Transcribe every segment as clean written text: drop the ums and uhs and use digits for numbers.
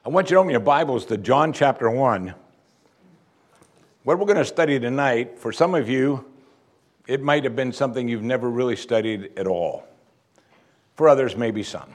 I want you to open your Bibles to John chapter 1. What we're going to study tonight, for some of you, it might have been something you've never really studied at all. For others, maybe some.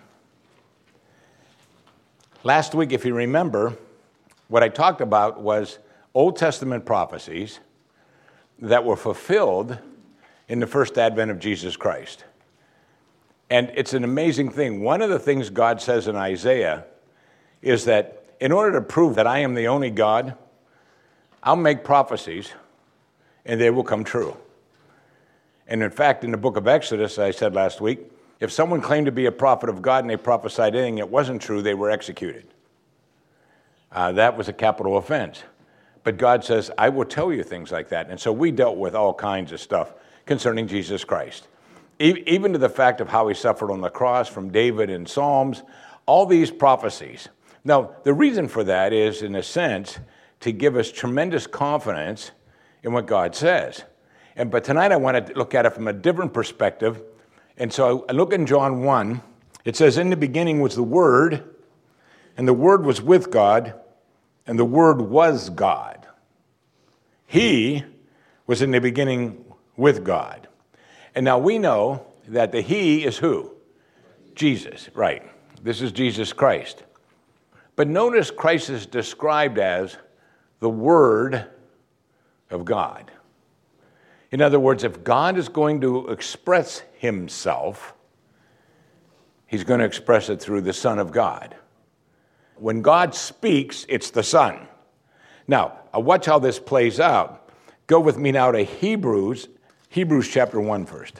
Last week, if you remember, what I talked about was Old Testament prophecies that were fulfilled in the first advent of Jesus Christ. And it's an amazing thing. One of the things God says in Isaiah is that in order to prove that I am the only God, I'll make prophecies and they will come true. And in fact, in the book of Exodus, I said last week, if someone claimed to be a prophet of God and they prophesied anything that wasn't true, they were executed. That was a capital offense. But God says, I will tell you things like that. And so we dealt with all kinds of stuff concerning Jesus Christ. Even to the fact of how he suffered on the cross from David in Psalms, all these prophecies. Now, the reason for that is, in a sense, to give us tremendous confidence in what God says. But tonight I want to look at it from a different perspective. And so I look in John 1. It says, in the beginning was the Word, and the Word was with God, and the Word was God. He was in the beginning with God. And now we know that the He is who? Jesus, right. This is Jesus Christ. But notice Christ is described as the Word of God. In other words, if God is going to express himself, he's going to express it through the Son of God. When God speaks, it's the Son. Now, watch how this plays out. Go with me now to Hebrews chapter 1 first.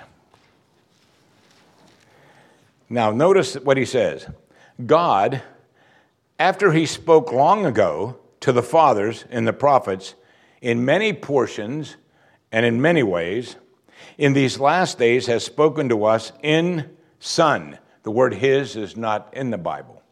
Now, notice what he says. God, after he spoke long ago to the fathers and the prophets in many portions and in many ways, in these last days has spoken to us in Son. The word his is not in the Bible.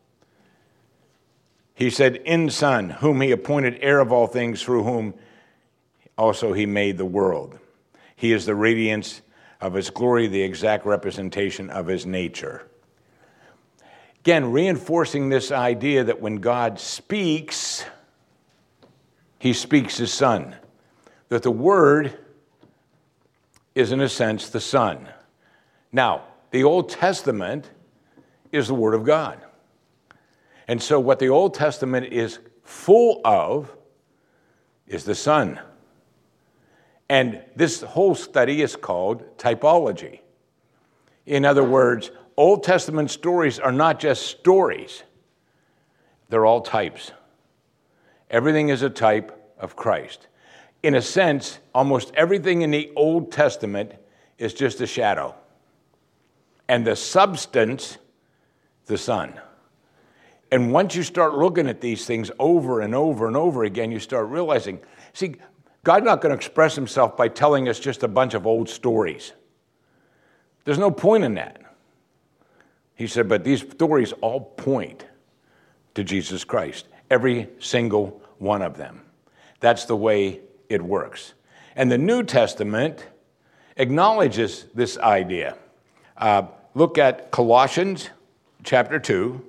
He said, in Son, whom he appointed heir of all things, through whom also he made the world. He is the radiance of his glory, the exact representation of his nature. Again, reinforcing this idea that when God speaks, he speaks his Son. That the Word is, in a sense, the Son. Now, the Old Testament is the Word of God. And so what the Old Testament is full of is the Son. And this whole study is called typology. In other words, Old Testament stories are not just stories. They're all types. Everything is a type of Christ. In a sense, almost everything in the Old Testament is just a shadow. And the substance, the Son. And once you start looking at these things over and over and over again, you start realizing, see, God's not going to express himself by telling us just a bunch of old stories. There's no point in that. He said, but these stories all point to Jesus Christ. Every single one of them. That's the way it works. And the New Testament acknowledges this idea. Look at Colossians chapter 2.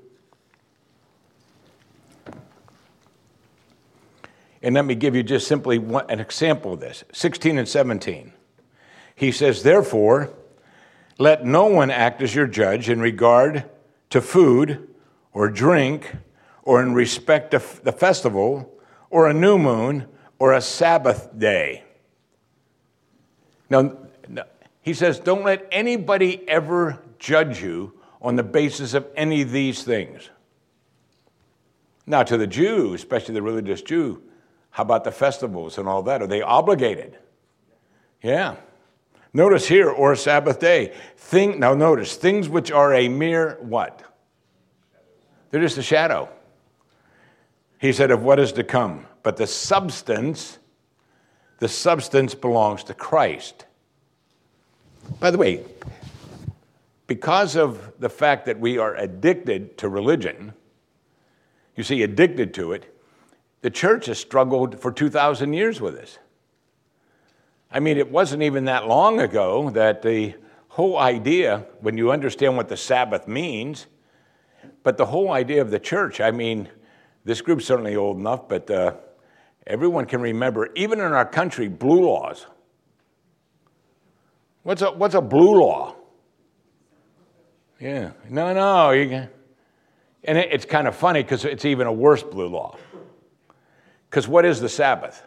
And let me give you just simply an example of this. 16 and 17. He says, therefore, let no one act as your judge in regard to food or drink or in respect to the festival or a new moon or a Sabbath day. Now, he says, don't let anybody ever judge you on the basis of any of these things. Now, to the Jew, especially the religious Jew, how about the festivals and all that? Are they obligated? Yeah. Notice here, or a Sabbath day. Now notice, things which are a mere what? They're just a shadow. He said of what is to come. But the substance belongs to Christ. By the way, because of the fact that we are addicted to religion, you see, addicted to it, the church has struggled for 2,000 years with this. I mean, it wasn't even that long ago that the whole idea, when you understand what the Sabbath means, but the whole idea of the church, I mean, This group's certainly old enough, but everyone can remember, even in our country, blue laws. What's a blue law? Yeah, no. And it's kind of funny because it's even a worse blue law. Because what is the Sabbath?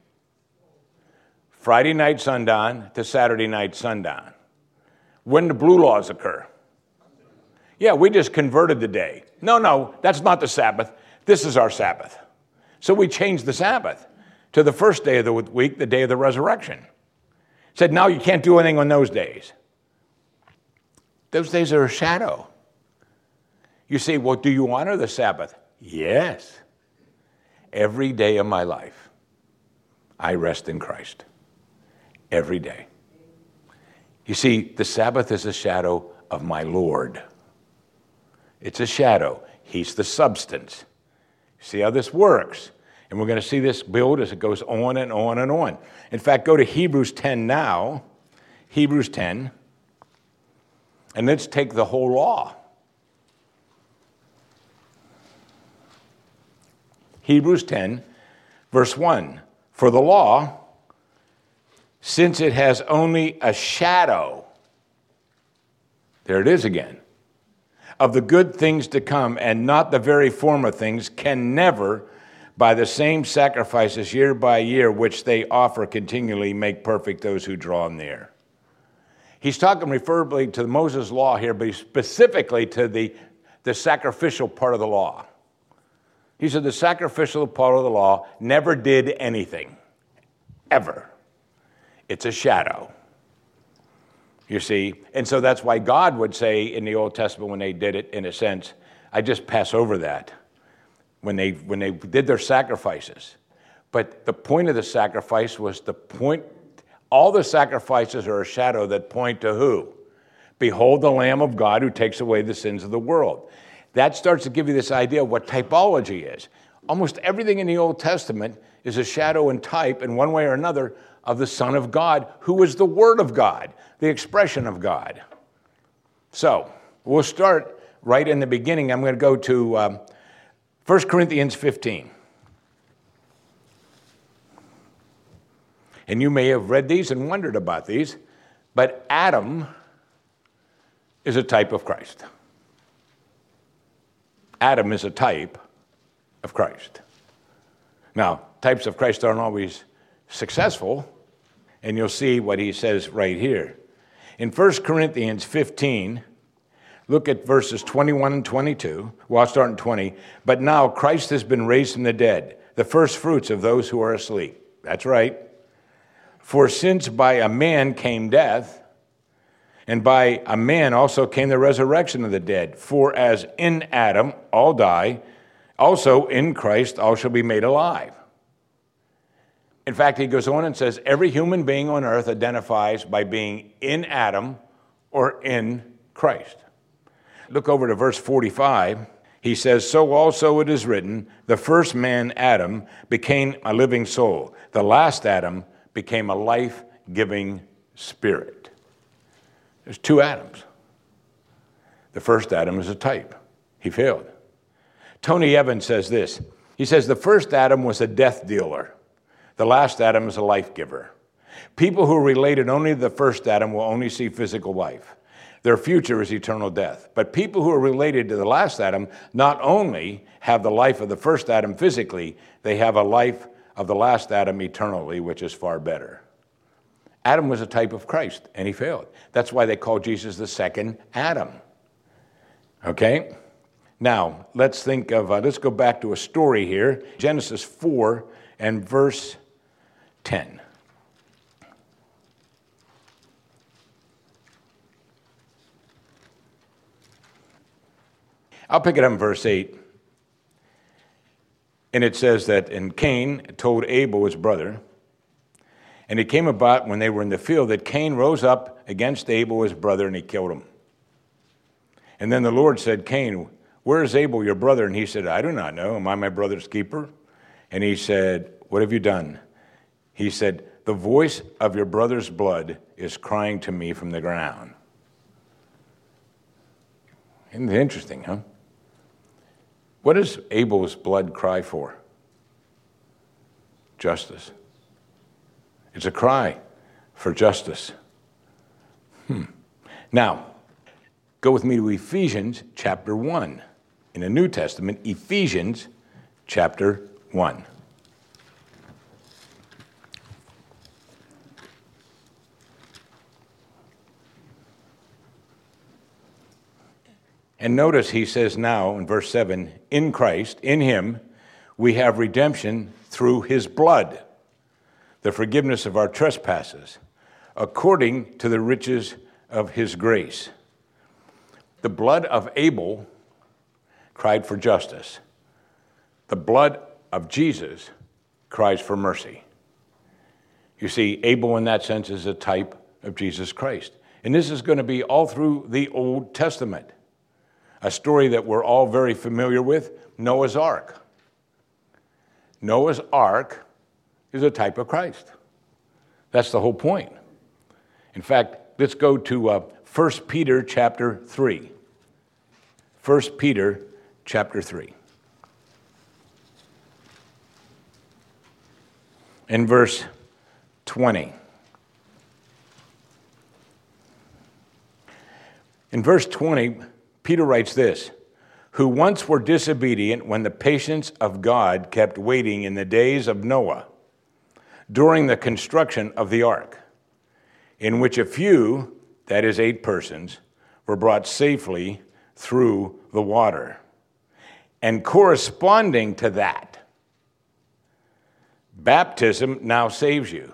Friday night sundown to Saturday night sundown. When do blue laws occur? Yeah, we just converted the day. No, that's not the Sabbath. This is our Sabbath. So we changed the Sabbath to the first day of the week, the day of the resurrection. Said, now you can't do anything on those days. Those days are a shadow. You say, well, do you honor the Sabbath? Yes. Every day of my life, I rest in Christ. Every day. You see, the Sabbath is a shadow of my Lord. It's a shadow. He's the substance. See how this works? And we're going to see this build as it goes on and on and on. In fact, go to Hebrews 10 now. Hebrews 10. And let's take the whole law. Hebrews 10, verse 1. For the law, since it has only a shadow, there it is again, of the good things to come and not the very former things, can never, by the same sacrifices year by year, which they offer continually, make perfect those who draw near. He's talking referably to Moses' law here, but specifically to the sacrificial part of the law. He said the sacrificial part of the law never did anything, ever. It's a shadow, you see. And so that's why God would say in the Old Testament when they did it, in a sense, I just pass over that, when they did their sacrifices. But the point of the sacrifice was the point. All the sacrifices are a shadow that point to who? Behold the Lamb of God who takes away the sins of the world. That starts to give you this idea of what typology is. Almost everything in the Old Testament is a shadow and type in one way or another of the Son of God, who is the Word of God, the expression of God. So we'll start right in the beginning. I'm going to go to 1 Corinthians 15. And you may have read these and wondered about these, but Adam is a type of Christ. Adam is a type of Christ. Now, types of Christ aren't always successful, and you'll see what he says right here. In 1 Corinthians 15, look at verses 21 and 22. Well, I'll start in 20. But now Christ has been raised from the dead, the first fruits of those who are asleep. That's right. For since by a man came death, and by a man also came the resurrection of the dead. For as in Adam all die, also in Christ all shall be made alive. In fact, he goes on and says, every human being on earth identifies by being in Adam or in Christ. Look over to verse 45. He says, so also it is written, the first man, Adam, became a living soul. The last Adam became a life-giving spirit. There's two Adams. The first Adam is a type. He failed. Tony Evans says this. He says, the first Adam was a death dealer. The last Adam is a life giver. People who are related only to the first Adam will only see physical life. Their future is eternal death. But people who are related to the last Adam not only have the life of the first Adam physically, they have a life of the last Adam eternally, which is far better. Adam was a type of Christ, and he failed. That's why they call Jesus the second Adam. Okay? Now, let's go back to a story here. Genesis 4 and verse 10. I'll pick it up in verse 8. And it says that, and Cain told Abel, his brother, and it came about when they were in the field that Cain rose up against Abel, his brother, and he killed him. And then the Lord said, Cain, where is Abel, your brother? And he said, I do not know. Am I my brother's keeper? And he said, what have you done? He said, the voice of your brother's blood is crying to me from the ground. Isn't it interesting, huh? What does Abel's blood cry for? Justice. It's a cry for justice. Now, go with me to Ephesians chapter 1. In the New Testament, Ephesians chapter 1. And notice he says now in verse 7, in Christ, in him, we have redemption through his blood, the forgiveness of our trespasses, according to the riches of his grace. The blood of Abel cried for justice. The blood of Jesus cries for mercy. You see, Abel in that sense is a type of Jesus Christ. And this is going to be all through the Old Testament. A story that we're all very familiar with, Noah's Ark. Noah's Ark is a type of Christ. That's the whole point. In fact, let's go to 1 Peter chapter 3. 1 Peter chapter 3. In verse 20. In verse 20, Peter writes this, who once were disobedient when the patience of God kept waiting in the days of Noah during the construction of the ark, in which a few, that is 8 persons, were brought safely through the water. And corresponding to that, baptism now saves you.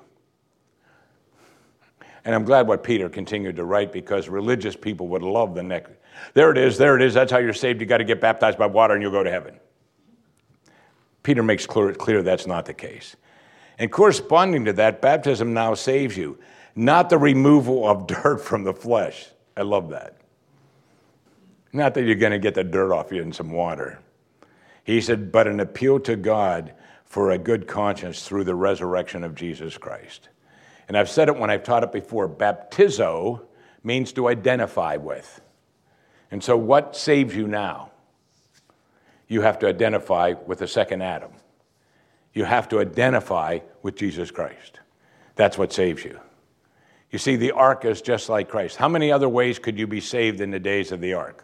And I'm glad what Peter continued to write, because religious people would love the next. There it is, that's how you're saved. You got to get baptized by water and you'll go to heaven. Peter makes clear that's not the case. And corresponding to that, baptism now saves you, not the removal of dirt from the flesh. I love that. Not that you're going to get the dirt off you in some water. He said, but an appeal to God for a good conscience through the resurrection of Jesus Christ. And I've said it when I've taught it before, baptizo means to identify with. And so what saves you now? You have to identify with the second Adam. You have to identify with Jesus Christ. That's what saves you. You see, the ark is just like Christ. How many other ways could you be saved in the days of the ark?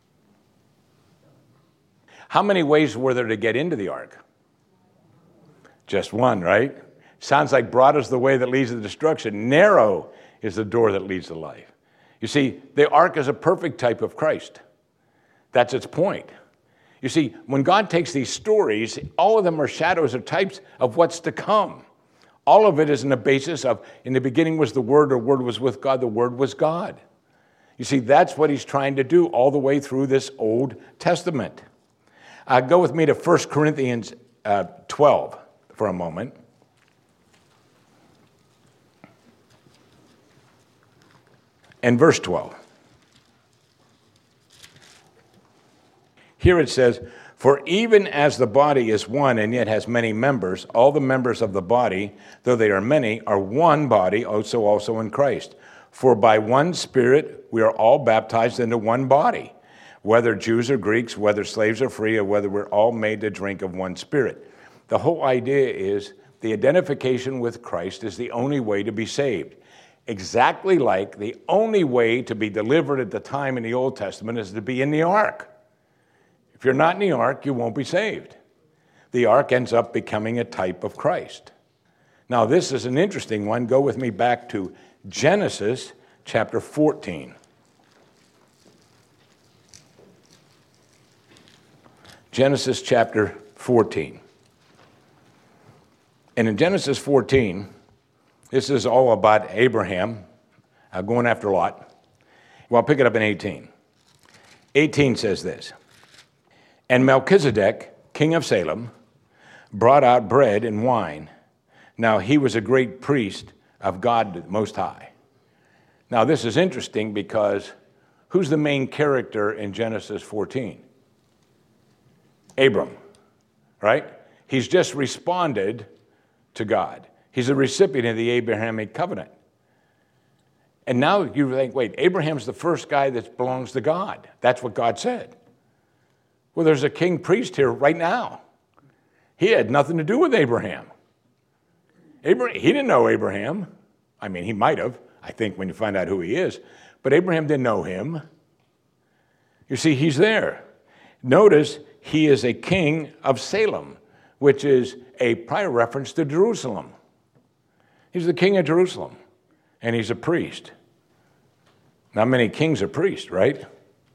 How many ways were there to get into the ark? Just one, right? Sounds like broad is the way that leads to destruction. Narrow is the door that leads to life. You see, the ark is a perfect type of Christ. That's its point. You see, when God takes these stories, all of them are shadows or types of what's to come. All of it is in the basis of, in the beginning was the Word, or Word was with God, the Word was God. You see, that's what he's trying to do all the way through this Old Testament. Go with me to 1 Corinthians 12 for a moment. And verse 12. Here it says, for even as the body is one and yet has many members, all the members of the body, though they are many, are one body, also in Christ. For by one Spirit we are all baptized into one body, whether Jews or Greeks, whether slaves or free, or whether we're all made to drink of one Spirit. The whole idea is the identification with Christ is the only way to be saved. Exactly like the only way to be delivered at the time in the Old Testament is to be in the ark. If you're not in the ark, you won't be saved. The ark ends up becoming a type of Christ. Now, this is an interesting one. Go with me back to Genesis chapter 14. Genesis chapter 14. And in Genesis 14, this is all about Abraham going after Lot. Well, I'll pick it up in 18. 18 says this. And Melchizedek, king of Salem, brought out bread and wine. Now he was a great priest of God Most High. Now this is interesting because who's the main character in Genesis 14? Abram, right? He's just responded to God. He's a recipient of the Abrahamic covenant. And now you think, wait, Abraham's the first guy that belongs to God. That's what God said. Well, there's a king priest here right now. He had nothing to do with Abraham. He didn't know Abraham. I mean, he might have, I think, when you find out who he is. But Abraham didn't know him. You see, he's there. Notice he is a king of Salem, which is a prior reference to Jerusalem. He's the king of Jerusalem, and he's a priest. Not many kings are priests, right?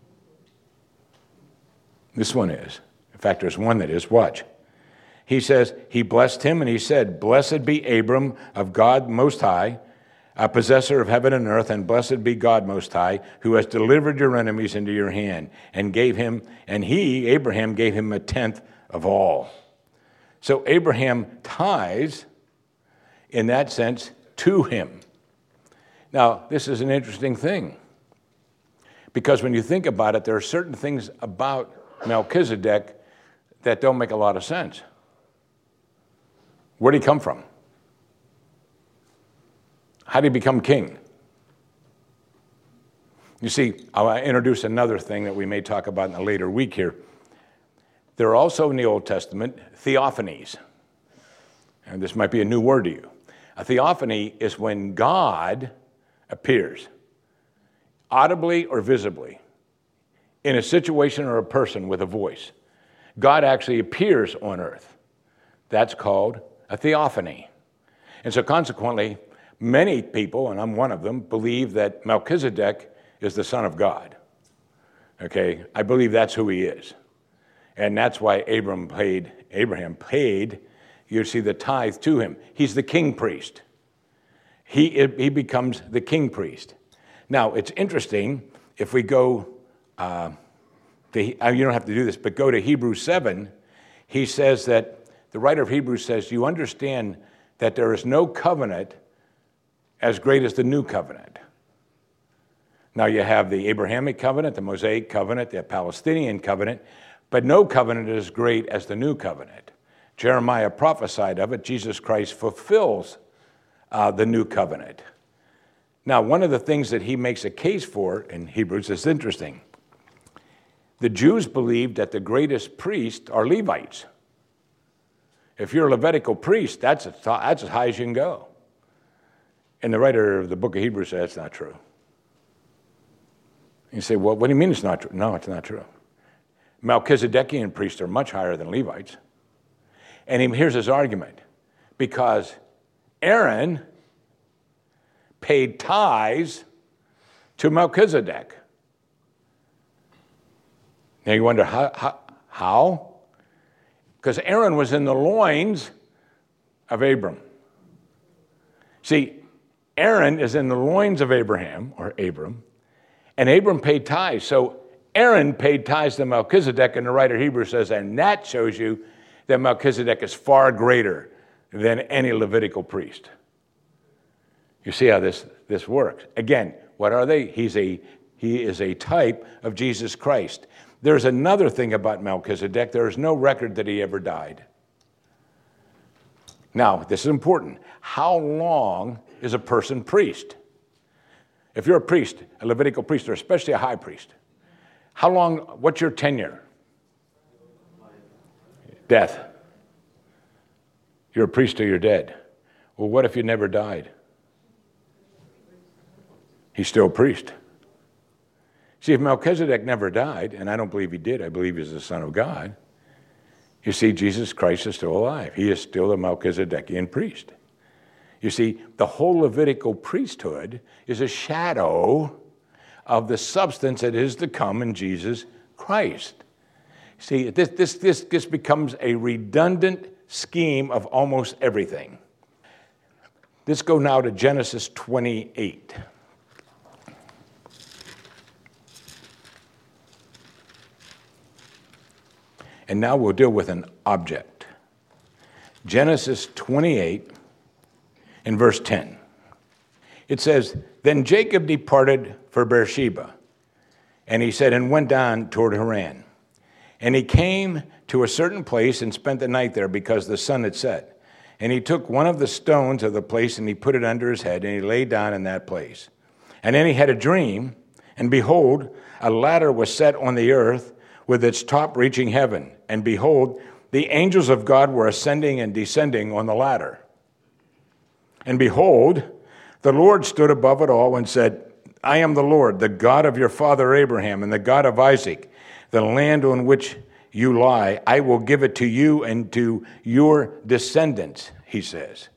This one is. In fact, there's one that is. Watch. He says, he blessed him, and he said, "Blessed be Abram of God Most High, a possessor of heaven and earth, and blessed be God Most High, who has delivered your enemies into your hand, and Abraham, gave him a tenth of all." So Abraham ties, in that sense, to him. Now, this is an interesting thing, because when you think about it, there are certain things about Melchizedek that don't make a lot of sense. Where did he come from? How did he become king? You see, I'll introduce another thing that we may talk about in a later week here. There are also in the Old Testament theophanies. And this might be a new word to you. A theophany is when God appears, audibly or visibly, in a situation or a person with a voice. God actually appears on earth. That's called a theophany. And so consequently, many people, and I'm one of them, believe that Melchizedek is the Son of God. Okay, I believe that's who he is. And that's why Abraham paid, you see, the tithe to him. He's the king priest. He becomes the king priest. Now, it's interesting, if we go, you don't have to do this, but go to Hebrews 7, he says that, the writer of Hebrews says, you understand that there is no covenant as great as the new covenant. Now you have the Abrahamic covenant, the Mosaic covenant, the Palestinian covenant, but no covenant is as great as the new covenant. Jeremiah prophesied of it. Jesus Christ fulfills the new covenant. Now, one of the things that he makes a case for in Hebrews is interesting. The Jews believed that the greatest priests are Levites. If you're a Levitical priest, that's as high as you can go. And the writer of the book of Hebrews says that's not true. You say, well, what do you mean it's not true? No, it's not true. Melchizedekian priests are much higher than Levites. And here's his argument. Because Aaron paid tithes to Melchizedek. Now you wonder, how? Because Aaron was in the loins of Abram. See, Aaron is in the loins of Abraham, or Abram, and Abram paid tithes. So Aaron paid tithes to Melchizedek, and the writer of Hebrews says, and that shows you that Melchizedek is far greater than any Levitical priest. You see how this works. Again, what are they? He is a type of Jesus Christ. There's another thing about Melchizedek. There is no record that he ever died. Now, this is important. How long is a person priest? If you're a priest, a Levitical priest, or especially a high priest, how long, what's your tenure? Death. You're a priest or you're dead. Well, what if you never died? He's still a priest. See, if Melchizedek never died, and I don't believe he did, I believe he's the Son of God, you see, Jesus Christ is still alive. He is still the Melchizedekian priest. You see, the whole Levitical priesthood is a shadow of the substance that is to come in Jesus Christ. See, this becomes a redundant scheme of almost everything. Let's go now to Genesis 28. And now we'll deal with an object. Genesis 28 in verse 10. It says, Then Jacob departed for Beersheba, and he said, and went down toward Haran. And he came to a certain place and spent the night there because the sun had set. And he took one of the stones of the place and he put it under his head, and he lay down in that place. And then he had a dream, and behold, a ladder was set on the earth, with its top reaching heaven. And behold, the angels of God were ascending and descending on the ladder. And behold, the Lord stood above it all and said, I am the Lord, the God of your father Abraham and the God of Isaac. The land on which you lie, I will give it to you and to your descendants, he says.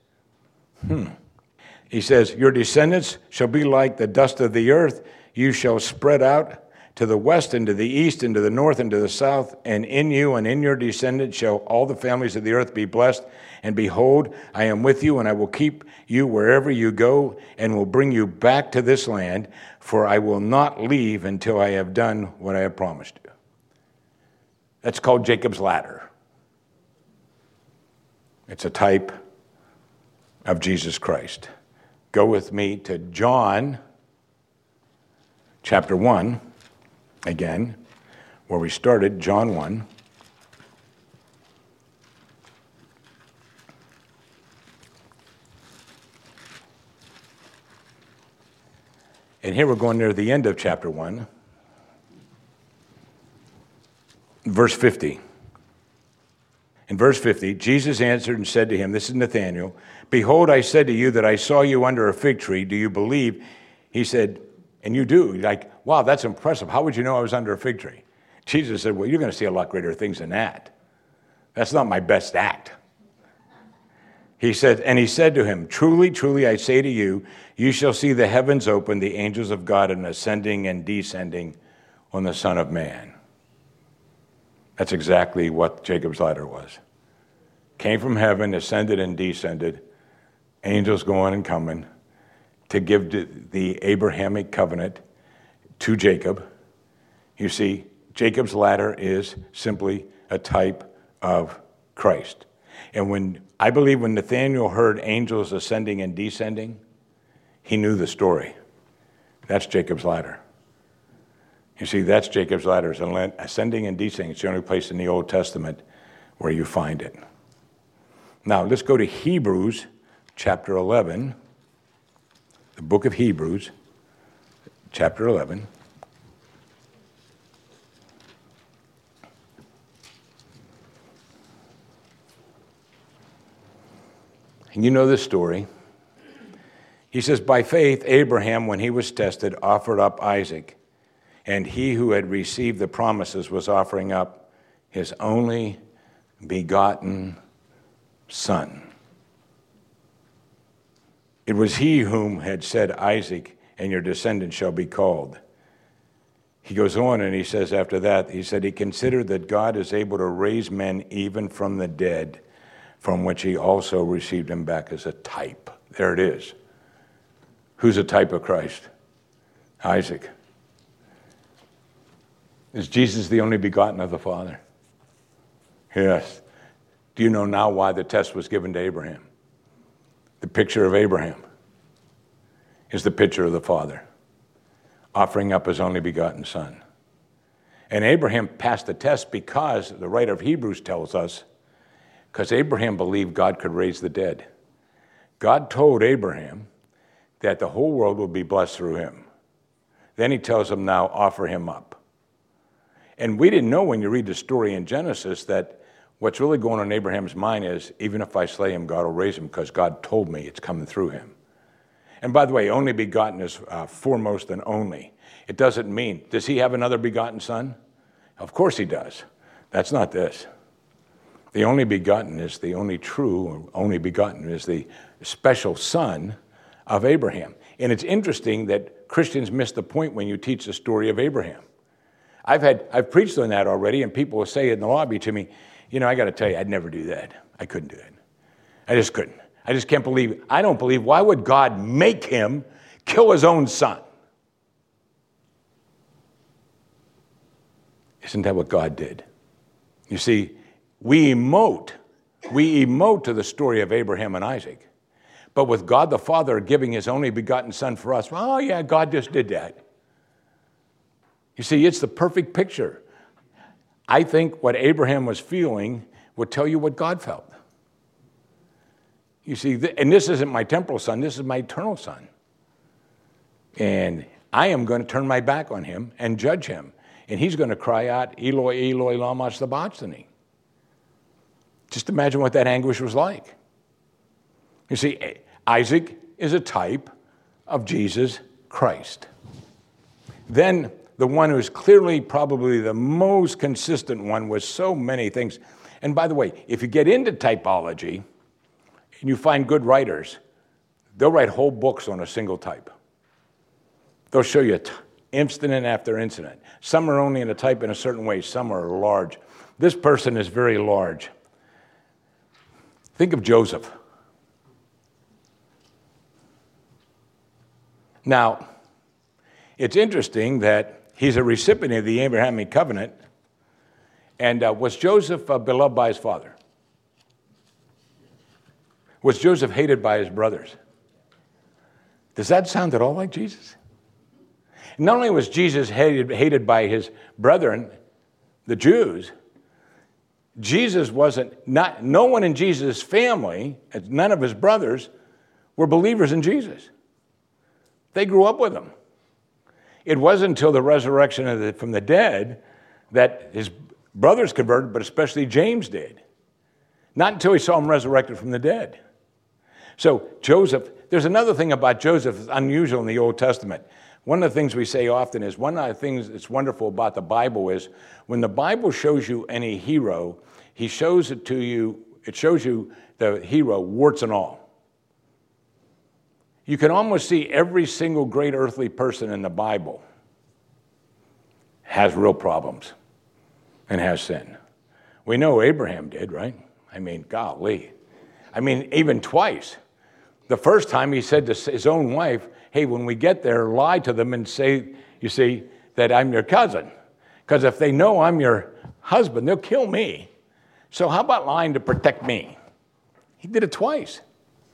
He says, your descendants shall be like the dust of the earth. You shall spread out to the west and to the east and to the north and to the south. And in you and in your descendants shall all the families of the earth be blessed. And behold, I am with you, and I will keep you wherever you go, and will bring you back to this land, for I will not leave until I have done what I have promised you. That's called Jacob's ladder. It's a type of Jesus Christ. Go with me to John chapter 1, again, where we started, John 1. And here we're going near the end of chapter 1, verse 50. In verse 50, Jesus answered and said to him, this is Nathanael, behold, I said to you that I saw you under a fig tree. Do you believe? He said, and you do. You're like, wow, that's impressive. How would you know I was under a fig tree? Jesus said, well, you're going to see a lot greater things than that. That's not my best act. He said to him, truly, truly, I say to you, you shall see the heavens open, the angels of God, and ascending and descending on the Son of Man. That's exactly what Jacob's ladder was. Came from heaven, ascended and descended, angels going and coming to give the Abrahamic covenant to Jacob. You see, Jacob's ladder is simply a type of Christ. And I believe when Nathanael heard angels ascending and descending, he knew the story. That's Jacob's ladder. You see, that's Jacob's ladder, ascending and descending. It's the only place in the Old Testament where you find it. Now, let's go to Hebrews chapter 11, the book of Hebrews, chapter 11. And you know this story. He says, by faith, Abraham, when he was tested, offered up Isaac. And he who had received the promises was offering up his only begotten son. It was he whom had said, Isaac and your descendants shall be called. He goes on and he says after that, he said, he considered that God is able to raise men even from the dead, from which he also received him back as a type. There it is. Who's a type of Christ? Isaac. Is Jesus the only begotten of the Father? Yes. Do you know now why the test was given to Abraham? The picture of Abraham is the picture of the Father, offering up his only begotten son. And Abraham passed the test because the writer of Hebrews tells us, because Abraham believed God could raise the dead. God told Abraham that the whole world will be blessed through him. Then he tells him, now offer him up. And we didn't know when you read the story in Genesis that what's really going on in Abraham's mind is, even if I slay him, God will raise him because God told me it's coming through him. And by the way, only begotten is foremost and only. It doesn't mean, does he have another begotten son? Of course he does. That's not this. The only begotten is the only true, or only begotten is the special son of Abraham. And it's interesting that Christians miss the point when you teach the story of Abraham. I've preached on that already, and people will say in the lobby to me, you know, I got to tell you, I'd never do that. I couldn't do that. I just couldn't. I just can't believe. I don't believe. Why would God make him kill his own son? Isn't that what God did? You see, we emote to the story of Abraham and Isaac. But with God the Father giving his only begotten son for us, oh yeah, God just did that. You see, it's the perfect picture. I think what Abraham was feeling would tell you what God felt. You see, and this isn't my temporal son, this is my eternal son. And I am going to turn my back on him and judge him. and he's going to cry out, Eloi, Eloi, lama sabachthani. Just imagine what that anguish was like. You see, Isaac is a type of Jesus Christ. Then the one who's clearly probably the most consistent one with so many things. And by the way, if you get into typology and you find good writers, they'll write whole books on a single type. They'll show you incident after incident. Some are only in a type in a certain way. Some are large. This person is very large. Think of Joseph. Now, it's interesting that he's a recipient of the Abrahamic covenant. And was Joseph beloved by his father? Was Joseph hated by his brothers? Does that sound at all like Jesus? Not only was Jesus hated by his brethren, the Jews, no one in Jesus' family, none of his brothers, were believers in Jesus. They grew up with him. It wasn't until the resurrection from the dead that his brothers converted, but especially James did. Not until he saw him resurrected from the dead. So Joseph, there's another thing about Joseph that's unusual in the Old Testament. One of the things we say often is, one of the things that's wonderful about the Bible is, when the Bible shows you any hero, he shows it to you, it shows you the hero, warts and all. You can almost see every single great earthly person in the Bible has real problems and has sin. We know Abraham did, right? I mean, golly. I mean, even twice. The first time he said to his own wife, hey, when we get there, lie to them and say, you see, that I'm your cousin. Because if they know I'm your husband, they'll kill me. So how about lying to protect me? He did it twice.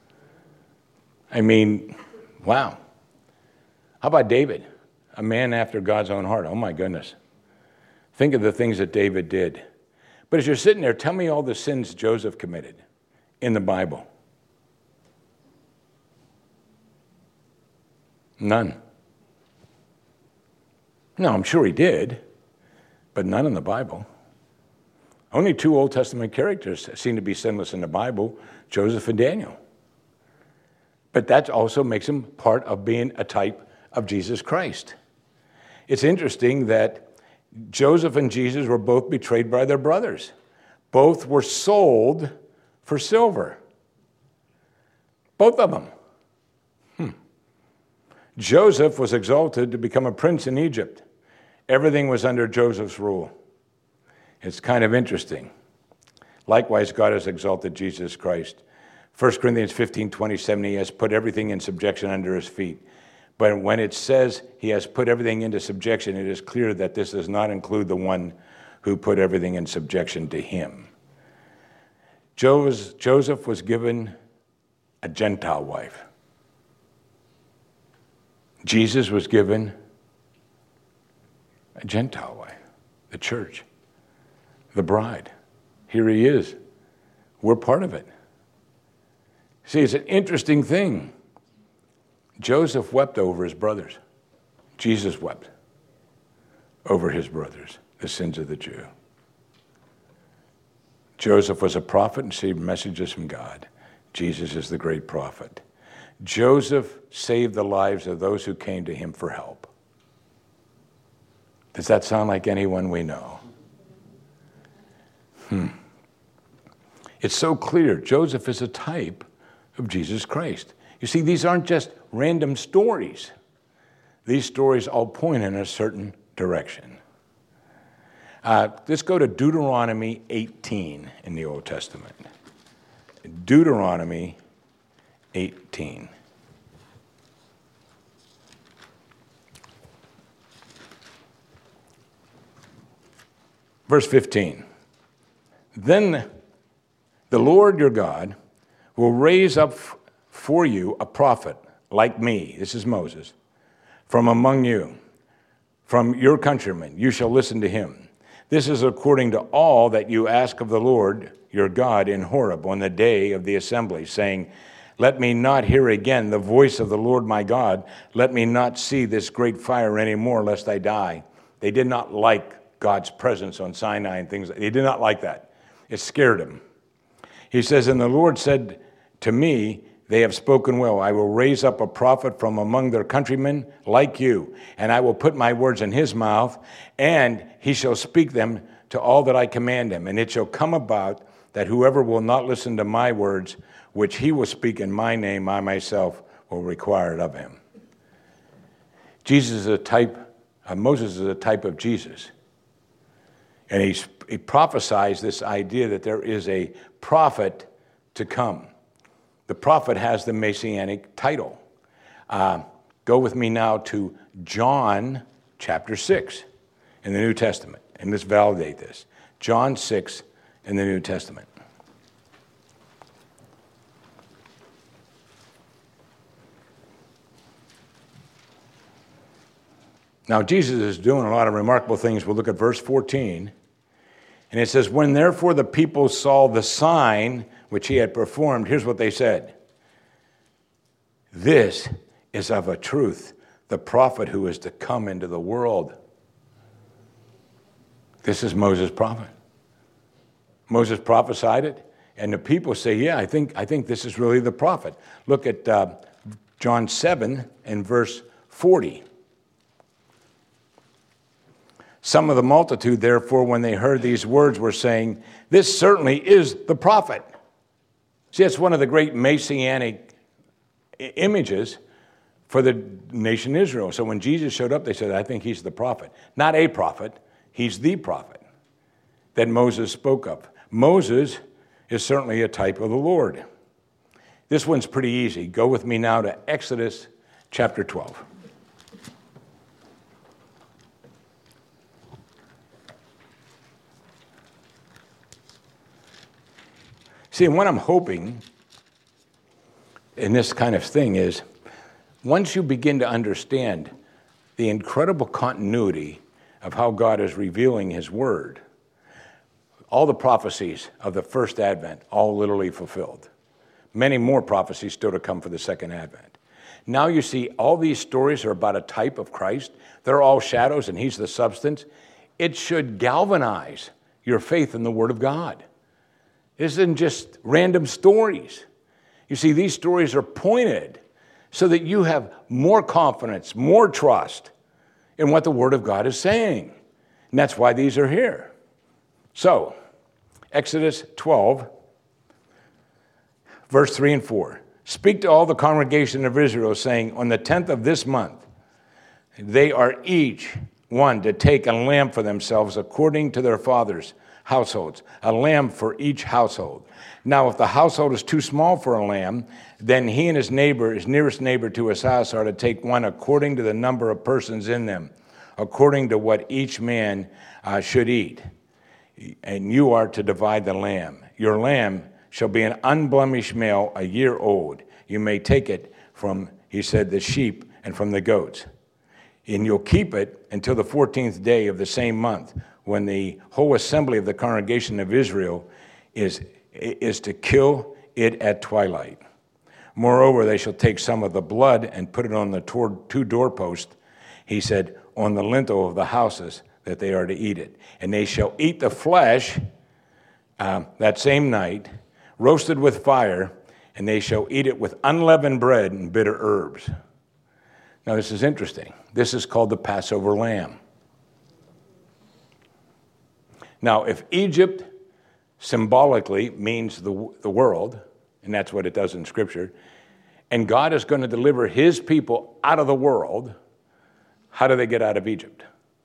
I mean, wow. How about David? A man after God's own heart. Oh, my goodness. Think of the things that David did. But as you're sitting there, tell me all the sins Joseph committed in the Bible. None. No, I'm sure he did, but none in the Bible. Only two Old Testament characters seem to be sinless in the Bible, Joseph and Daniel. But that also makes him part of being a type of Jesus Christ. It's interesting that Joseph and Jesus were both betrayed by their brothers. Both were sold for silver. Both of them. Joseph was exalted to become a prince in Egypt. Everything was under Joseph's rule. It's kind of interesting. Likewise, God has exalted Jesus Christ. 1 Corinthians 15:27, he has put everything in subjection under his feet. But when it says he has put everything into subjection, it is clear that this does not include the one who put everything in subjection to him. Joseph was given a Gentile wife. Jesus was given a Gentile wife, the church, the bride. Here he is. We're part of it. See, it's an interesting thing. Joseph wept over his brothers. Jesus wept over his brothers, the sins of the Jew. Joseph was a prophet and received messages from God. Jesus is the great prophet. Joseph saved the lives of those who came to him for help. Does that sound like anyone we know? It's so clear. Joseph is a type of Jesus Christ. You see, these aren't just random stories. These stories all point in a certain direction. Let's go to Deuteronomy 18 in the Old Testament. Deuteronomy 18. Verse 15. Then the Lord your God will raise up for you a prophet like me, this is Moses, from among you, from your countrymen. You shall listen to him. This is according to all that you ask of the Lord your God in Horeb on the day of the assembly, saying, let me not hear again the voice of the Lord my God. Let me not see this great fire any more, lest I die. They did not like God's presence on Sinai and things. They did not like that. It scared them. He says, and the Lord said to me, they have spoken well. I will raise up a prophet from among their countrymen like you, and I will put my words in his mouth, and he shall speak them to all that I command him. And it shall come about that whoever will not listen to my words, which he will speak in my name, I myself will require it of him. Moses is a type of Jesus. And he prophesies this idea that there is a prophet to come. The prophet has the messianic title. Go with me now to John chapter 6 in the New Testament, and let's validate this. John 6 in the New Testament. Now, Jesus is doing a lot of remarkable things. We'll look at verse 14. And it says, when therefore the people saw the sign which he had performed, here's what they said. This is of a truth the prophet who is to come into the world. This is Moses' prophet. Moses prophesied it, and the people say, yeah, I think this is really the prophet. Look at John 7 and verse 40. Some of the multitude, therefore, when they heard these words, were saying, this certainly is the prophet. See, it's one of the great messianic images for the nation Israel. So when Jesus showed up, they said, I think he's the prophet. Not a prophet, he's the prophet that Moses spoke of. Moses is certainly a type of the Lord. This one's pretty easy. Go with me now to Exodus chapter 12. See, and what I'm hoping in this kind of thing is, once you begin to understand the incredible continuity of how God is revealing his word, all the prophecies of the first advent, all literally fulfilled. Many more prophecies still to come for the second advent. Now you see all these stories are about a type of Christ. They're all shadows and he's the substance. It should galvanize your faith in the word of God. This isn't just random stories. You see, these stories are pointed so that you have more confidence, more trust in what the Word of God is saying. And that's why these are here. So, Exodus 12, verse 3 and 4. Speak to all the congregation of Israel, saying, on the 10th of this month, they are each one to take a lamb for themselves according to their fathers' households, a lamb for each household. Now, if the household is too small for a lamb, then he and his neighbor, his nearest neighbor to his house, are to take one according to the number of persons in them, according to what each man should eat. And you are to divide the lamb. Your lamb shall be an unblemished male, a year old. You may take it from, he said, the sheep and from the goats. And you'll keep it until the 14th day of the same month, when the whole assembly of the congregation of Israel is to kill it at twilight. Moreover, they shall take some of the blood and put it on the two doorposts, he said, on the lintel of the houses, that they are to eat it. And they shall eat the flesh that same night, roasted with fire, and they shall eat it with unleavened bread and bitter herbs. Now, this is interesting. This is called the Passover lamb. Now, if Egypt symbolically means the world, and that's what it does in Scripture, and God is going to deliver his people out of the world, how do they get out of Egypt?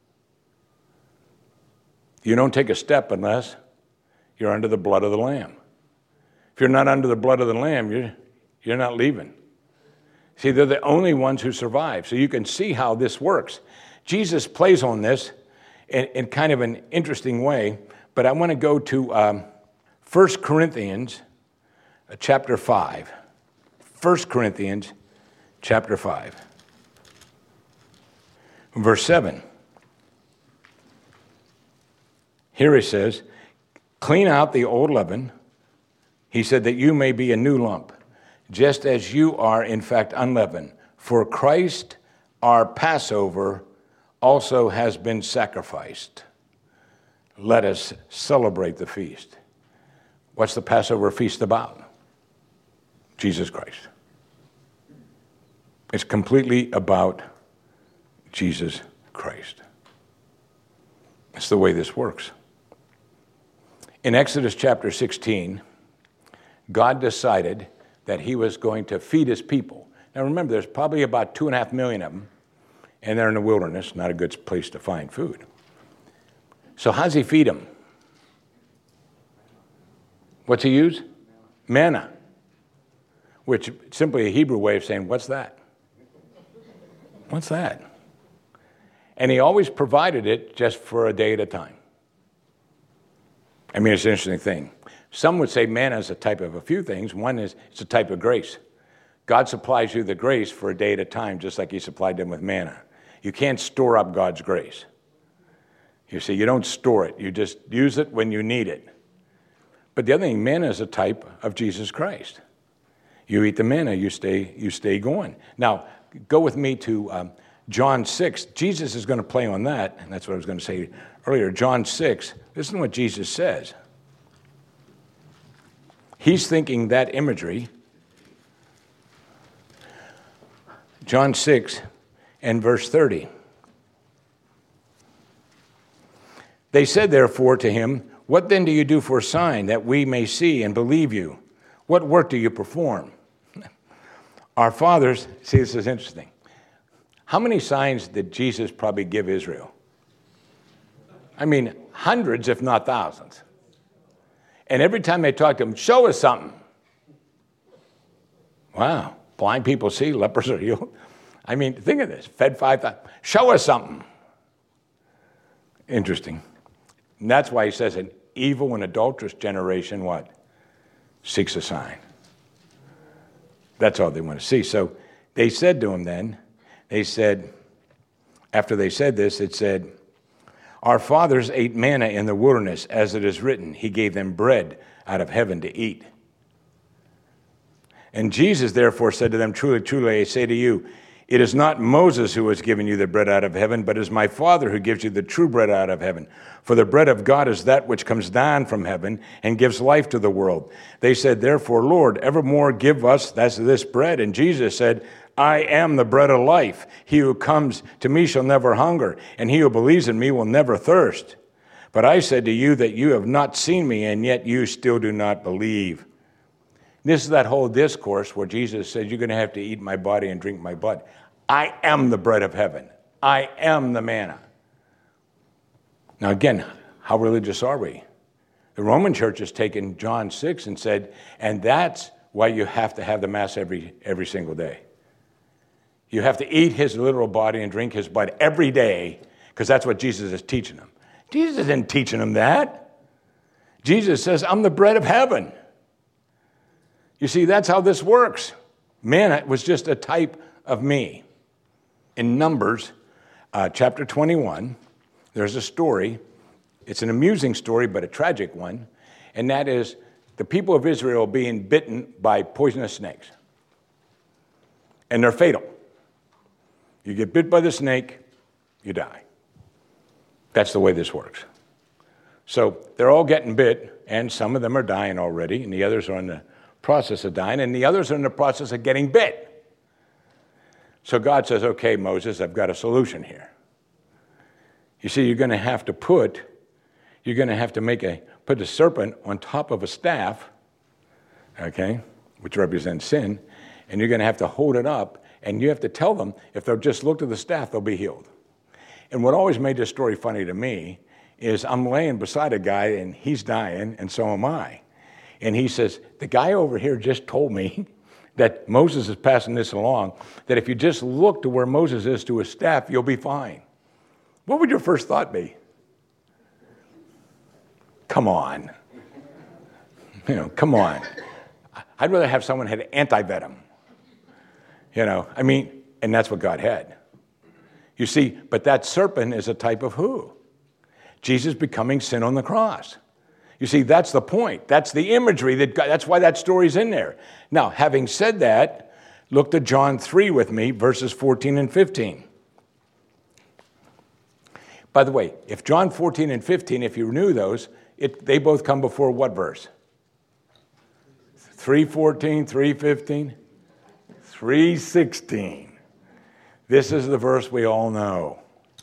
You don't take a step unless you're under the blood of the Lamb. If you're not under the blood of the Lamb, you're not leaving. See, they're the only ones who survive. So you can see how this works. Jesus plays on this in kind of an interesting way, but I want to go to 1 Corinthians chapter 5. 1 Corinthians chapter 5. Verse 7. Here he says, clean out the old leaven, he said, that you may be a new lump, just as you are in fact unleavened. For Christ, our Passover, also has been sacrificed. Let us celebrate the feast. What's the Passover feast about? Jesus Christ. It's completely about Jesus Christ. It's the way this works. In Exodus chapter 16, God decided that he was going to feed his people. Now remember, there's probably about 2.5 million of them, and they're in the wilderness, not a good place to find food. So how does he feed them? What's he use? Manna, which is simply a Hebrew way of saying, what's that? What's that? And he always provided it just for a day at a time. I mean, it's an interesting thing. Some would say manna is a type of a few things. One is it's a type of grace. God supplies you the grace for a day at a time, just like he supplied them with manna. You can't store up God's grace. You see, you don't store it. You just use it when you need it. But the other thing, manna is a type of Jesus Christ. You eat the manna, you stay going. Now, go with me to John 6. Jesus is going to play on that, and that's what I was going to say earlier. John 6, listen to what Jesus says. He's thinking that imagery. John 6 and verse 30. They said, therefore, to him, what then do you do for a sign that we may see and believe you? What work do you perform? Our fathers, see, this is interesting. How many signs did Jesus probably give Israel? I mean, hundreds, if not thousands. And every time they talked to him, show us something. Wow, blind people see, lepers are healed. I mean, think of this, fed 5,000. Show us something. Interesting. And that's why he says an evil and adulterous generation, what? Seeks a sign. That's all they want to see. So they said to him then, they said, after they said this, it said, our fathers ate manna in the wilderness, as it is written, he gave them bread out of heaven to eat. And Jesus therefore said to them, truly, truly, I say to you, it is not Moses who has given you the bread out of heaven, but it is my Father who gives you the true bread out of heaven. For the bread of God is that which comes down from heaven and gives life to the world. They said, therefore, Lord, evermore give us this bread. And Jesus said, I am the bread of life. He who comes to me shall never hunger, and he who believes in me will never thirst. But I said to you that you have not seen me, and yet you still do not believe. This is that whole discourse where Jesus said, you're going to have to eat my body and drink my blood. I am the bread of heaven. I am the manna. Now again, how religious are we? The Roman church has taken John 6 and said, and that's why you have to have the Mass every single day. You have to eat his literal body and drink his blood every day, because that's what Jesus is teaching them. Jesus isn't teaching them that. Jesus says, I'm the bread of heaven. You see, that's how this works. Manna was just a type of me. In Numbers, chapter 21, there's a story. It's an amusing story, but a tragic one. And that is the people of Israel being bitten by poisonous snakes. And they're fatal. You get bit by the snake, you die. That's the way this works. So they're all getting bit, and some of them are dying already, and the others are in the process of dying, and the others are in the process of getting bit. So God says, okay, Moses, I've got a solution here. You see, you're going to have to put a serpent on top of a staff, okay, which represents sin, and you're going to have to hold it up, and you have to tell them, if they'll just look to the staff, they'll be healed. And what always made this story funny to me is I'm laying beside a guy, and he's dying, and so am I. And he says, the guy over here just told me that Moses is passing this along, that if you just look to where Moses is to his staff, you'll be fine. What would your first thought be? Come on. Come on. I'd rather have someone had anti-venom. And that's what God had. You see, but that serpent is a type of who? Jesus becoming sin on the cross. You see, that's the point. That's the imagery. That's why that story's in there. Now, having said that, look to John 3 with me, verses 14 and 15. By the way, if John 14 and 15, if you knew those, they both come before what verse? 3:14, 3:15, 3:16. This is the verse we all know.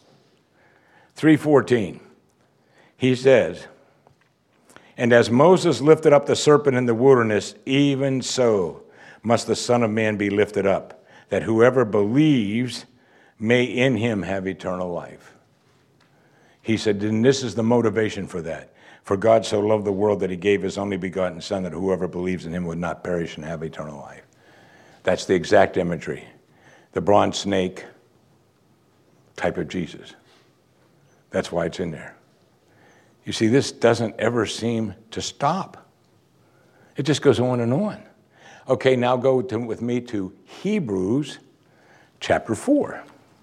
3:14. He says, "And as Moses lifted up the serpent in the wilderness, even so must the Son of Man be lifted up, that whoever believes may in him have eternal life." He said, and this is the motivation for that. "For God so loved the world that he gave his only begotten Son, that whoever believes in him would not perish and have eternal life." That's the exact imagery. The bronze snake type of Jesus. That's why it's in there. You see, this doesn't ever seem to stop. It just goes on and on. Okay, now go with me to Hebrews chapter 4.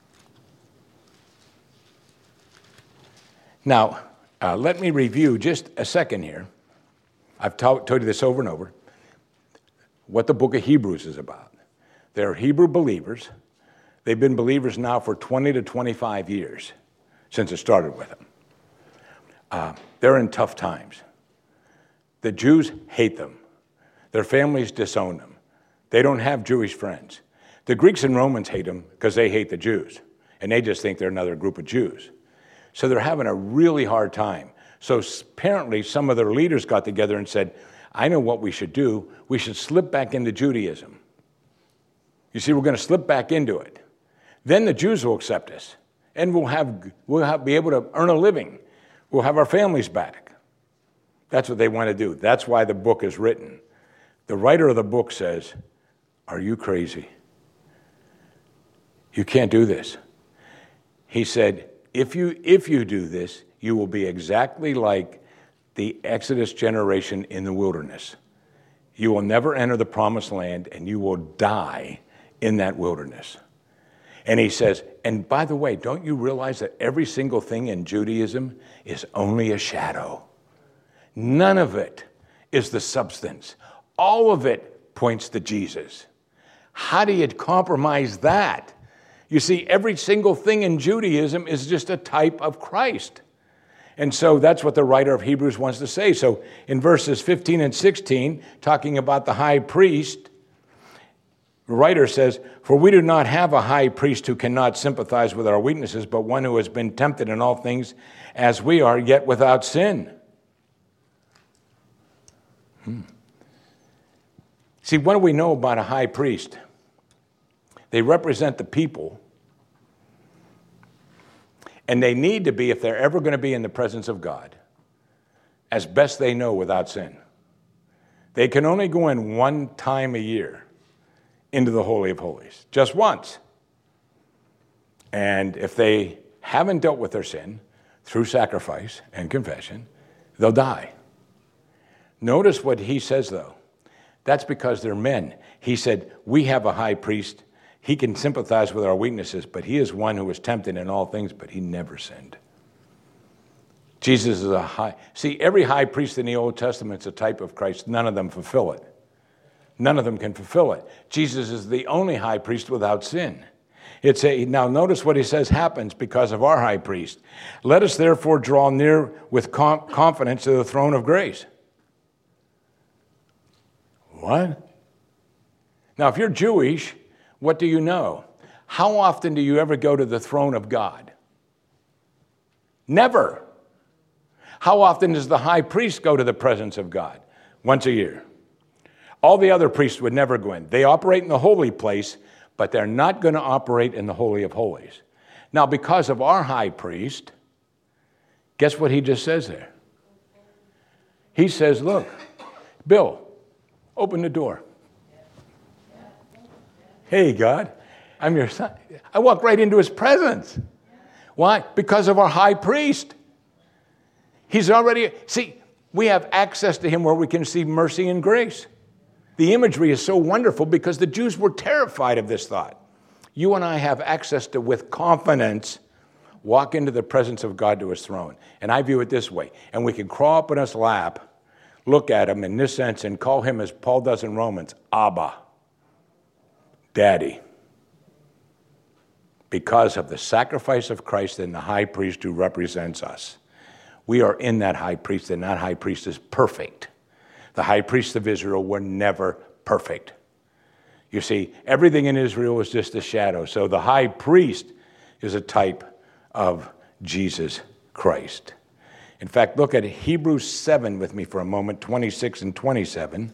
Now, let me review just a second here. I've told you this over and over, what the book of Hebrews is about. They're Hebrew believers. They've been believers now for 20 to 25 years since it started with them. They're in tough times. The Jews hate them. Their families disown them. They don't have Jewish friends. The Greeks and Romans hate them because they hate the Jews, and they just think they're another group of Jews. So they're having a really hard time. So apparently some of their leaders got together and said, I know what we should do. We should slip back into Judaism. You see, we're going to slip back into it. Then the Jews will accept us, and we'll be able to earn a living. We'll have our families back. That's what they want to do. That's why the book is written. The writer of the book says, are you crazy? You can't do this. He said, if you do this, you will be exactly like the Exodus generation in the wilderness. You will never enter the promised land, and you will die in that wilderness. And he says, and by the way, don't you realize that every single thing in Judaism is only a shadow? None of it is the substance. All of it points to Jesus. How do you compromise that? You see, every single thing in Judaism is just a type of Christ. And so that's what the writer of Hebrews wants to say. So in verses 15 and 16, talking about the high priest, the writer says, for we do not have a high priest who cannot sympathize with our weaknesses, but one who has been tempted in all things as we are, yet without sin. See, what do we know about a high priest? They represent the people, and they need to be, if they're ever going to be in the presence of God, as best they know without sin. They can only go in one time a year into the Holy of Holies, just once. And if they haven't dealt with their sin through sacrifice and confession, they'll die. Notice what he says, though. That's because they're men. He said, we have a high priest. He can sympathize with our weaknesses, but he is one who was tempted in all things, but he never sinned. Jesus is See, every high priest in the Old Testament is a type of Christ. None of them fulfill it. None of them can fulfill it. Jesus is the only high priest without sin. Now notice what he says happens because of our high priest. Let us therefore draw near with confidence to the throne of grace. What? Now, if you're Jewish, what do you know? How often do you ever go to the throne of God? Never. How often does the high priest go to the presence of God? Once a year. All the other priests would never go in. They operate in the holy place, but they're not going to operate in the Holy of Holies. Now, because of our high priest, guess what he just says there? He says, look, Bill, open the door. Hey, God, I'm your son. I walk right into his presence. Why? Because of our high priest. He's already, we have access to him where we can see mercy and grace. The imagery is so wonderful because the Jews were terrified of this thought. You and I have access to, with confidence, walk into the presence of God to his throne. And I view it this way. And we can crawl up in his lap, look at him in this sense, and call him, as Paul does in Romans, Abba, Daddy. because of the sacrifice of Christ and the high priest who represents us. We are in that high priest, and that high priest is perfect. The high priests of Israel were never perfect. You see, everything in Israel was just a shadow. So the high priest is a type of Jesus Christ. In fact, look at Hebrews 7 with me for a moment, 26 and 27.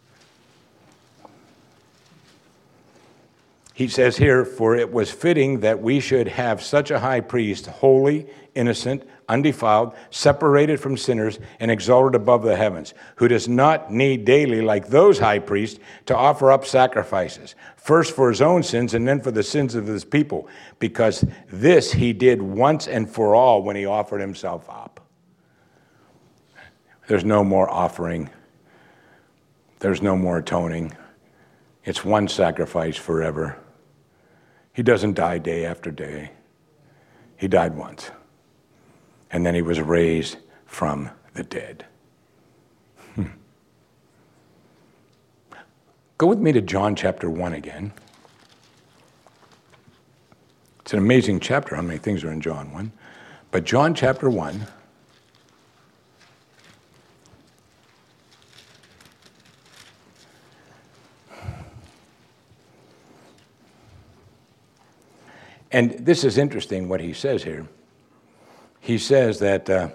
He says here, "For it was fitting that we should have such a high priest, holy, innocent, undefiled, separated from sinners, and exalted above the heavens, who does not need daily, like those high priests, to offer up sacrifices, first for his own sins and then for the sins of his people, because this he did once and for all when he offered himself up." There's no more offering. There's no more atoning. It's one sacrifice forever. He doesn't die day after day. He died once. And then he was raised from the dead. Go with me to John chapter 1 again. It's an amazing chapter. How many things are in John 1? But John chapter 1. And this is interesting what he says here. He says that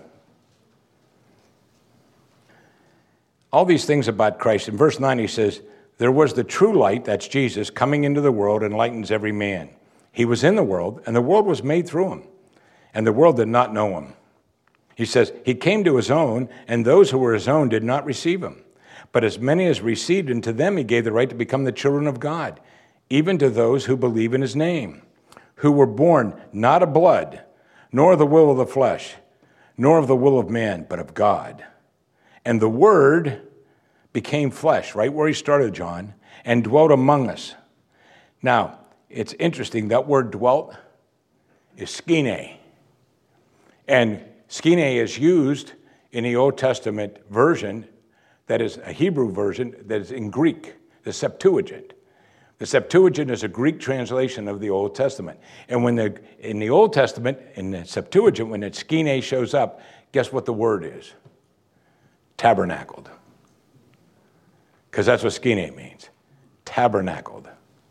all these things about Christ. In verse 9 he says, "There was the true light," that's Jesus, "coming into the world, enlightens every man. He was in the world, and the world was made through him, and the world did not know him." He says, "He came to his own, and those who were his own did not receive him. But as many as received him, to them he gave the right to become the children of God, even to those who believe in his name, who were born not of blood, nor of the will of the flesh, nor of the will of man, but of God. And the Word became flesh," right where he started, John, "and dwelt among us." Now, it's interesting, that word dwelt is skene. And skene is used in the Old Testament version, that is a Hebrew version, that is in Greek, the Septuagint. The Septuagint is a Greek translation of the Old Testament. And in the Old Testament, in the Septuagint, when that skene shows up, guess what the word is? Tabernacled. Because that's what skene means. Tabernacled.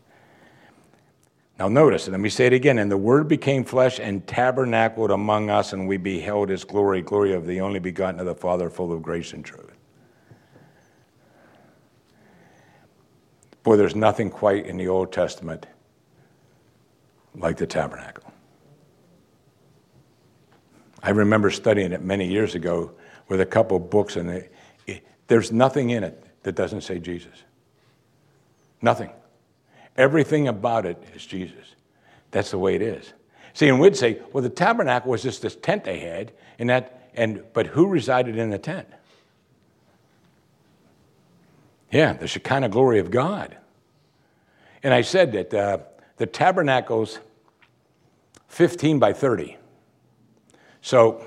Now notice, let me say it again. "And the Word became flesh and tabernacled among us, and we beheld his glory, glory of the only begotten of the Father, full of grace and truth." Boy, there's nothing quite in the Old Testament like the tabernacle. I remember studying it many years ago with a couple of books, and there's nothing in it that doesn't say Jesus. Nothing. Everything about it is Jesus. That's the way it is. See, and we'd say, well, the tabernacle was just this tent they had, but who resided in the tent? Yeah, the Shekinah glory of God. And I said that the tabernacle's 15 by 30. So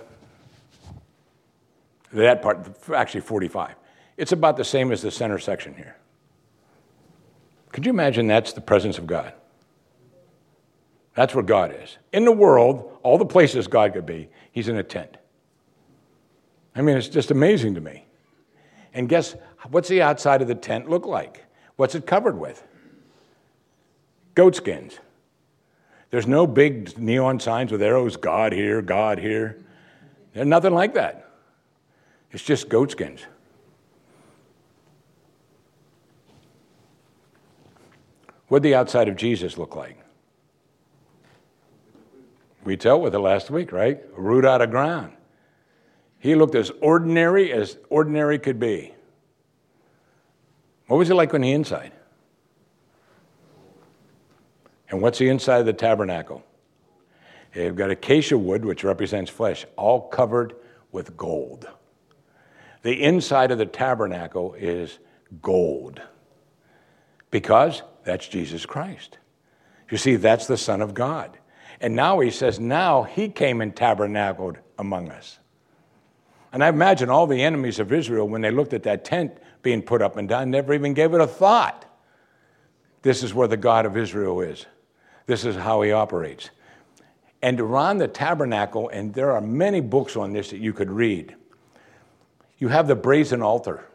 that part, actually 45. It's about the same as the center section here. Could you imagine that's the presence of God? That's where God is. In the world, all the places God could be, he's in a tent. I mean, it's just amazing to me. And guess, what's the outside of the tent look like? What's it covered with? Goat skins. There's no big neon signs with arrows, God here, God here. There's nothing like that. It's just goat skins. What did the outside of Jesus look like? We dealt with it last week, right? A root out of ground. He looked as ordinary could be. What was it like on the inside? And what's the inside of the tabernacle? You've got acacia wood, which represents flesh, all covered with gold. The inside of the tabernacle is gold. Because that's Jesus Christ. You see, that's the Son of God. And now he says, now he came and tabernacled among us. And I imagine all the enemies of Israel, when they looked at that tent being put up and down, never even gave it a thought. This is where the God of Israel is. This is how he operates. And around the tabernacle, and there are many books on this that you could read, you have the brazen altar.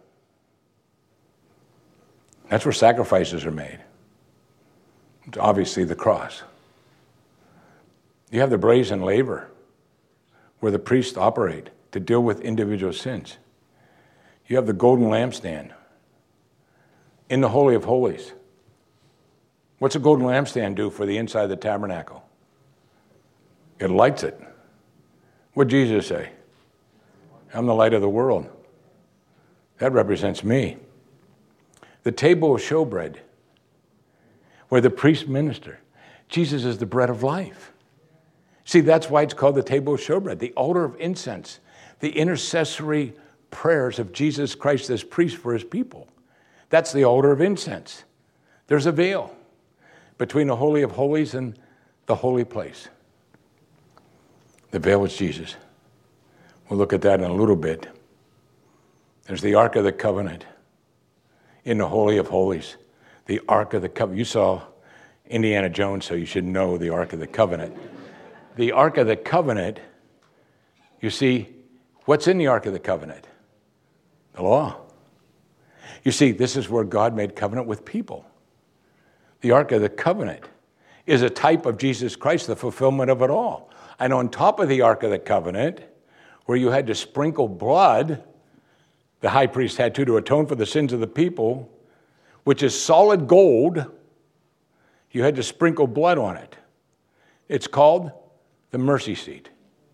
That's where sacrifices are made. It's obviously the cross. You have the brazen laver, where the priests operate to deal with individual sins. You have the golden lampstand in the Holy of Holies. What's a golden lampstand do for the inside of the tabernacle? It lights it. What did Jesus say? I'm the light of the world. That represents me. The table of showbread, where the priests minister. Jesus is the bread of life. See, that's why it's called the table of showbread, the altar of incense, the intercessory prayers of Jesus Christ as priest for his people. That's the altar of incense. There's a veil between the Holy of Holies and the holy place. The veil is Jesus. We'll look at that in a little bit. There's the Ark of the Covenant in the Holy of Holies. The Ark of the Covenant. You saw Indiana Jones, so you should know the Ark of the Covenant. The Ark of the Covenant, you see, what's in the Ark of the Covenant? The law. You see, this is where God made covenant with people. The Ark of the Covenant is a type of Jesus Christ, the fulfillment of it all. And on top of the Ark of the Covenant, where you had to sprinkle blood, the high priest had to atone for the sins of the people, which is solid gold, you had to sprinkle blood on it. It's called the mercy seat.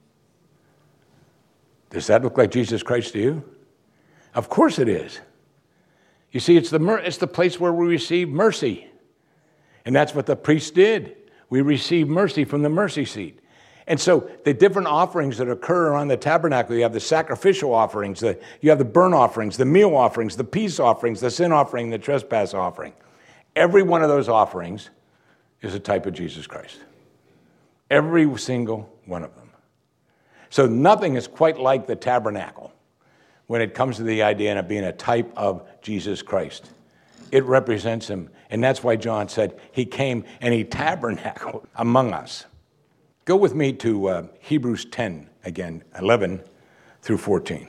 Does that look like Jesus Christ to you? Of course it is. You see, it's the place where we receive mercy. And that's what the priests did. We receive mercy from the mercy seat. And so the different offerings that occur around the tabernacle, you have the sacrificial offerings, you have the burnt offerings, the meal offerings, the peace offerings, the sin offering, the trespass offering. Every one of those offerings is a type of Jesus Christ. Every single one of them. So nothing is quite like the tabernacle when it comes to the idea of being a type of Jesus Christ. It represents him. And that's why John said he came and he tabernacled among us. Go with me to Hebrews 10 again, 11 through 14.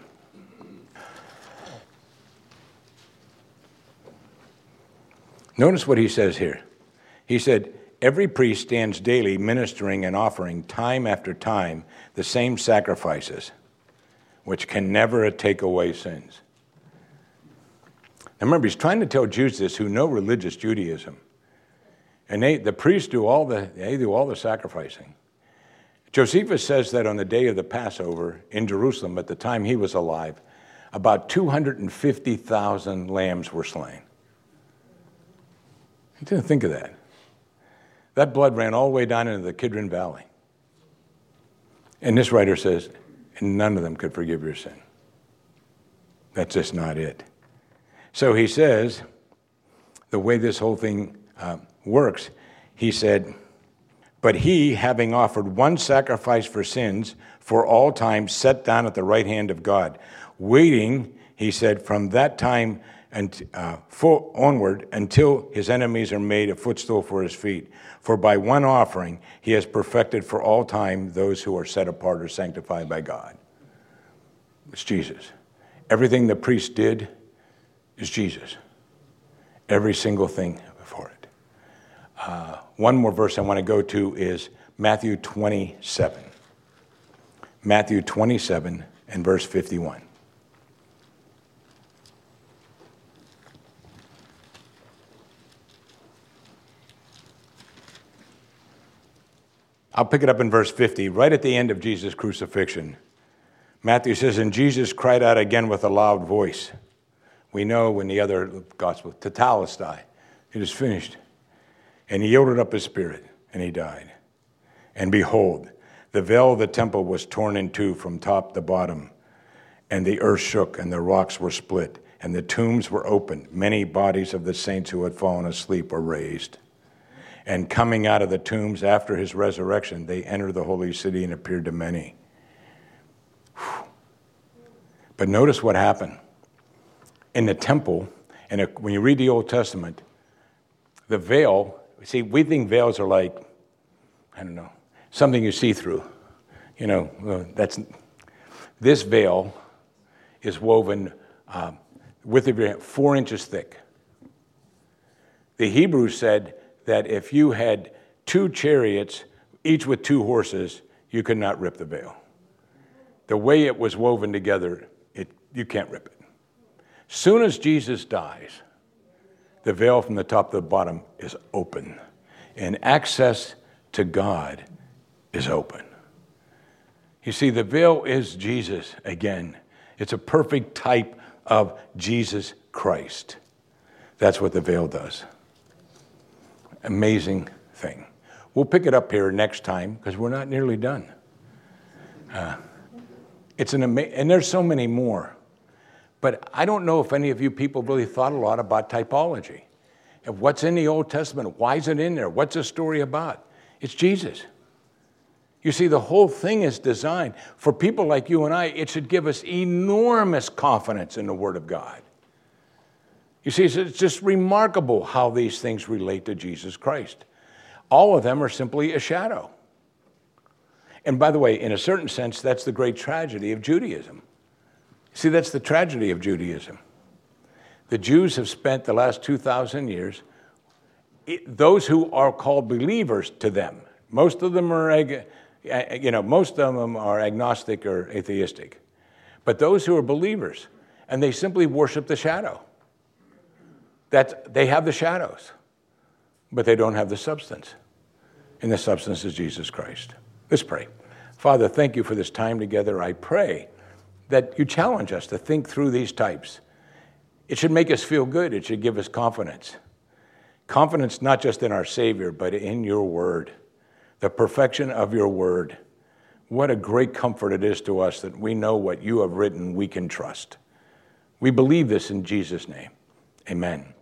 Notice what he says here. He said, every priest stands daily ministering and offering time after time the same sacrifices, which can never take away sins. Now remember, he's trying to tell Jews this who know religious Judaism. And the priests do all the sacrificing. Josephus says that on the day of the Passover in Jerusalem, at the time he was alive, about 250,000 lambs were slain. You didn't think of that. That blood ran all the way down into the Kidron Valley. And this writer says, and none of them could forgive your sin. That's just not it. So he says, the way this whole thing works, he said, but he, having offered one sacrifice for sins for all time, sat down at the right hand of God, waiting, he said, from that time and onward until his enemies are made a footstool for his feet. For by one offering he has perfected for all time those who are set apart or sanctified by God. It's Jesus. Everything the priest did is Jesus. Every single thing before it. One more verse I want to go to is Matthew 27. Matthew 27 and verse 51. I'll pick it up in verse 50, right at the end of Jesus' crucifixion. Matthew says, and Jesus cried out again with a loud voice. We know in the other gospel, tetelestai, it is finished. And he yielded up his spirit, and he died. And behold, the veil of the temple was torn in two from top to bottom, and the earth shook, and the rocks were split, and the tombs were opened. Many bodies of the saints who had fallen asleep were raised. And coming out of the tombs after his resurrection, they entered the holy city and appeared to many. Whew. But notice what happened. In the temple, and when you read the Old Testament, the veil, see, we think veils are like I don't know, something you see through. This veil is woven with a veil 4 inches thick. The Hebrews said that if you had 2 chariots, each with 2 horses, you could not rip the veil. The way it was woven together, you can't rip it. Soon as Jesus dies, the veil from the top to the bottom is open, and access to God is open. You see, the veil is Jesus again. It's a perfect type of Jesus Christ. That's what the veil does. Amazing thing. We'll pick it up here next time because we're not nearly done. And there's so many more. But I don't know if any of you people really thought a lot about typology. And what's in the Old Testament? Why is it in there? What's the story about? It's Jesus. You see, the whole thing is designed for people like you and I. It should give us enormous confidence in the Word of God. You see, it's just remarkable how these things relate to Jesus Christ. All of them are simply a shadow. And by the way, in a certain sense, that's the great tragedy of Judaism. See, that's the tragedy of Judaism. The Jews have spent the last 2,000 years, those who are called believers to them, most of them are agnostic or atheistic. But those who are believers, and they simply worship the shadow. They have the shadows, but they don't have the substance. And the substance is Jesus Christ. Let's pray. Father, thank you for this time together. I pray that you challenge us to think through these types. It should make us feel good. It should give us confidence. Confidence not just in our Savior, but in your word, the perfection of your word. What a great comfort it is to us that we know what you have written we can trust. We believe this in Jesus' name. Amen.